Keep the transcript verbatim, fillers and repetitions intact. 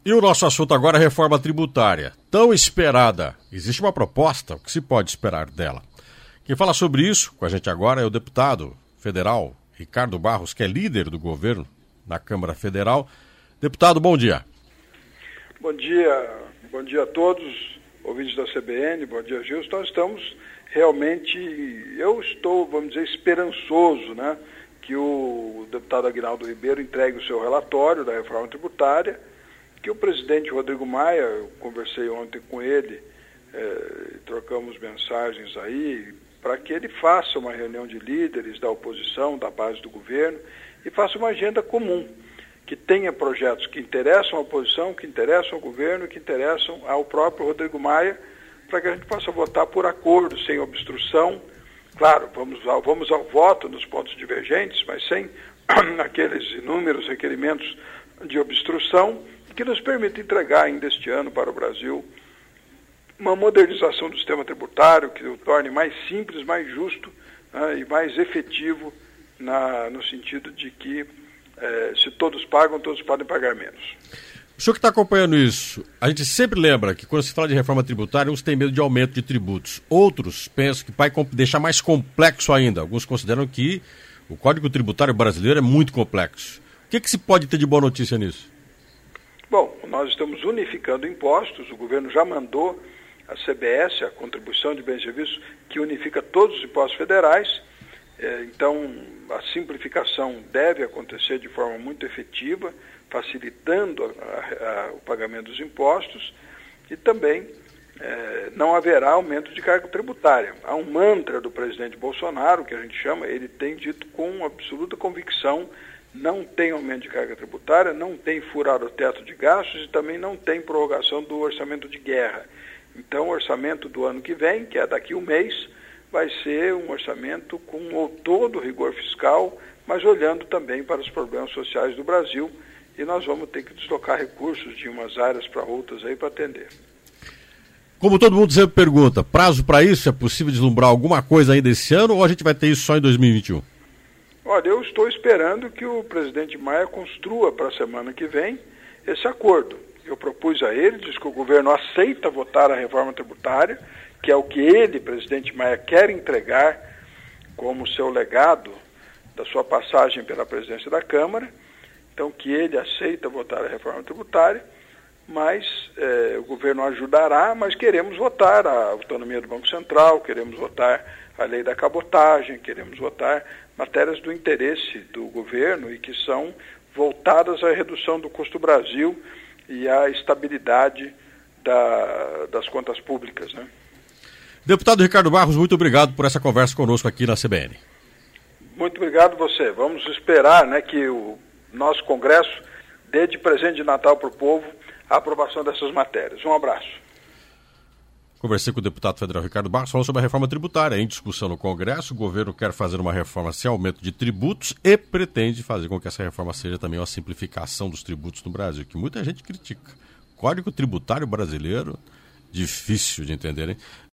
E o nosso assunto agora é a reforma tributária, tão esperada. Existe uma proposta, o que se pode esperar dela? Quem fala sobre isso com a gente agora é o deputado federal Ricardo Barros, que é líder do governo na Câmara Federal. Deputado, bom dia. Bom dia, bom dia a todos, ouvintes da C B N, bom dia, Gilson. Nós estamos realmente, eu estou, vamos dizer, esperançoso, né, que o deputado Aguinaldo Ribeiro entregue o seu relatório da reforma tributária, que o presidente Rodrigo Maia, eu conversei ontem com ele, eh, trocamos mensagens aí, para que ele faça uma reunião de líderes da oposição, da base do governo, e faça uma agenda comum, que tenha projetos que interessam a oposição, que interessam ao governo, que interessam ao próprio Rodrigo Maia, para que a gente possa votar por acordo, sem obstrução. Claro, vamos ao, vamos ao voto nos pontos divergentes, mas sem aqueles inúmeros requerimentos de obstrução, que nos permita entregar ainda este ano para o Brasil uma modernização do sistema tributário que o torne mais simples, mais justo, né, e mais efetivo na, no sentido de que eh, se todos pagam, todos podem pagar menos. O senhor que está acompanhando isso, a gente sempre lembra que quando se fala de reforma tributária, uns têm medo de aumento de tributos. Outros pensam que vai deixar mais complexo ainda. Alguns consideram que o Código Tributário brasileiro é muito complexo. O que, que se pode ter de boa notícia nisso? Bom, nós estamos unificando impostos, o governo já mandou a C B S, a Contribuição de Bens e Serviços, que unifica todos os impostos federais, então a simplificação deve acontecer de forma muito efetiva, facilitando a, a, o pagamento dos impostos, e também eh, não haverá aumento de carga tributária. Há um mantra do presidente Bolsonaro, que a gente chama, ele tem dito com absoluta convicção: não tem aumento de carga tributária, não tem furado o teto de gastos e também não tem prorrogação do orçamento de guerra. Então, o orçamento do ano que vem, que é daqui a um mês, vai ser um orçamento com todo o rigor fiscal, mas olhando também para os problemas sociais do Brasil, e nós vamos ter que deslocar recursos de umas áreas para outras aí para atender. Como todo mundo sempre pergunta, prazo para isso? É possível deslumbrar alguma coisa ainda esse ano ou a gente vai ter isso só em dois mil e vinte e um? Olha, eu estou esperando que o presidente Maia construa para a semana que vem esse acordo. Eu propus a ele, diz que o governo aceita votar a reforma tributária, que é o que ele, presidente Maia, quer entregar como seu legado da sua passagem pela presidência da Câmara. Então, que ele aceita votar a reforma tributária, mas eh, o governo ajudará, mas queremos votar a autonomia do Banco Central, queremos votar a lei da cabotagem, queremos votar matérias do interesse do governo e que são voltadas à redução do custo Brasil e à estabilidade da, das contas públicas, né? Deputado Ricardo Barros, muito obrigado por essa conversa conosco aqui na C B N. Muito obrigado você. Vamos esperar, né, que o nosso Congresso dê de presente de Natal para o povo a aprovação dessas matérias. Um abraço. Conversei com o deputado federal Ricardo Barros, falando sobre a reforma tributária. Em discussão no Congresso, o governo quer fazer uma reforma sem aumento de tributos e pretende fazer com que essa reforma seja também uma simplificação dos tributos no Brasil, que muita gente critica. Código Tributário brasileiro, difícil de entender, hein?